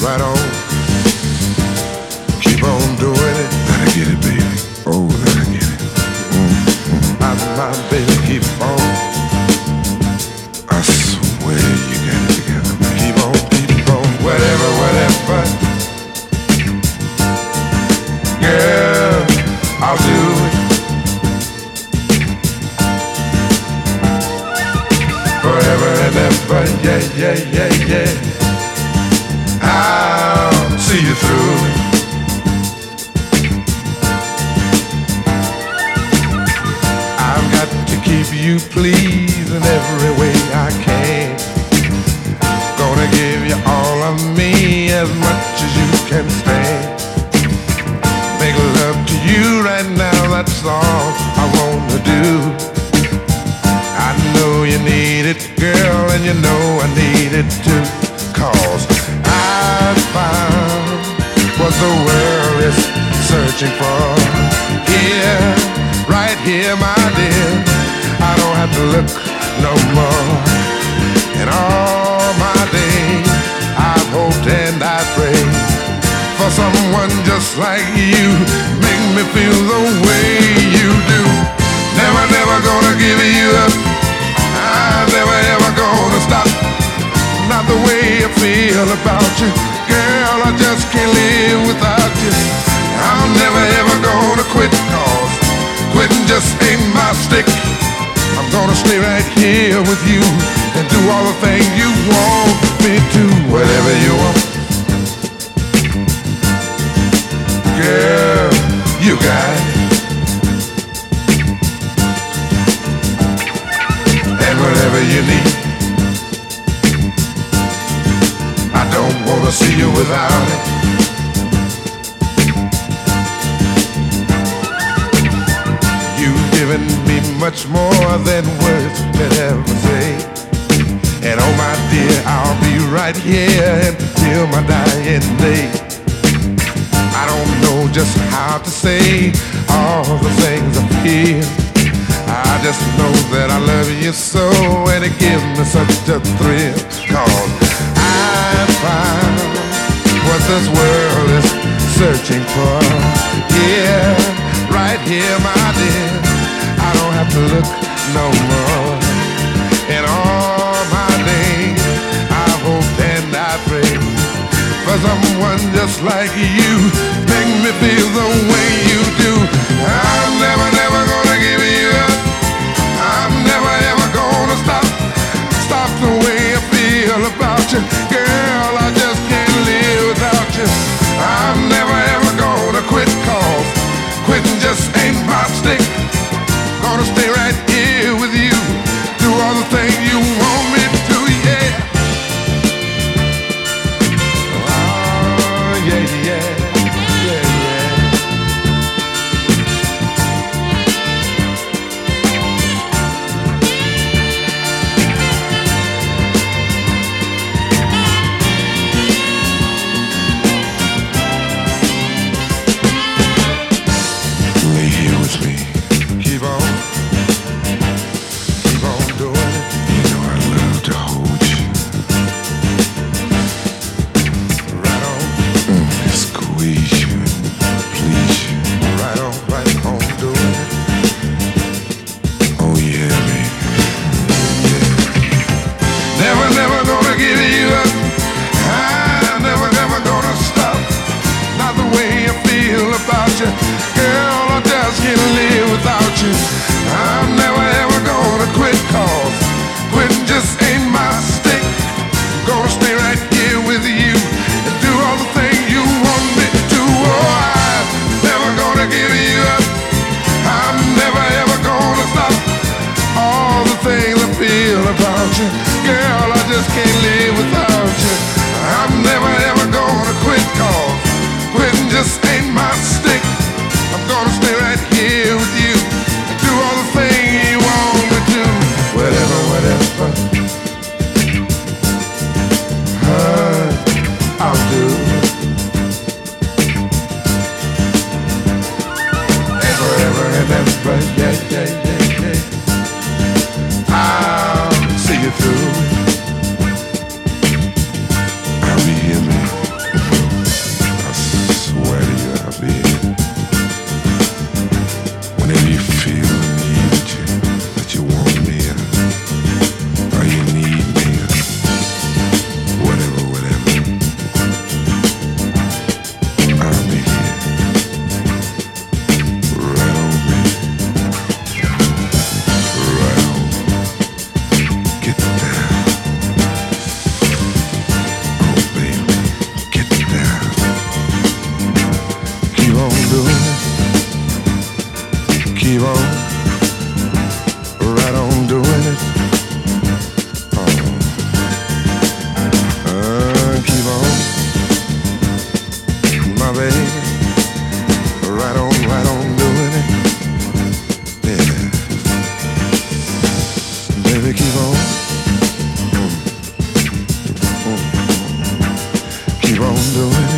right on. Keep on doing it. Let her get it, baby. Oh, let her get it. My baby, keep on. I swear you got it together, man. Keep on, whatever. Girl, I'll do it. Forever and ever, yeah. I'll see you through. I've got to keep you pleased in every way I can. Gonna give you all of me as much as you can stand. Make love to you right now, that's all I wanna do. I know you need it, girl, and you know I need it too. 'Cause I found what the world is searching for. Here, right here, my dear, I don't have to look no more. In all my days, I've hoped and I prayed for someone just like you. Make me feel the way you do. Never gonna give you up. I'm never ever gonna stop. Not the way I feel about you, girl, I just can't live without you. I'm never ever gonna quit, 'cause quitting just ain't my stick. I'm gonna stay right here with you and do all the things you want me to. Whatever you want, girl, you got it. And whatever you need, I don't wanna see you without it. You've given me much more than words could ever say. And oh my dear, I'll be right here until my dying day. I don't know just how to say all the things I feel. I just know that I love you so, and it gives me such a thrill. 'Cause I found what this world is searching for. Yeah, right here, my dear, I don't have to look no more. In all my days, I've hoped and I prayed for someone just like you. Make me feel the way you do. I'm never gonna give you up. I'm never ever gonna stop the way I feel about you. Girl, I just can't live without you. I'm never ever gonna quit, 'cause quitting just ain't my stick. Gonna stay right here with you, do all the things you want me to, yeah. Oh, yeah. my baby. Right on doing it. Yeah. Baby, keep on. Keep on doing it.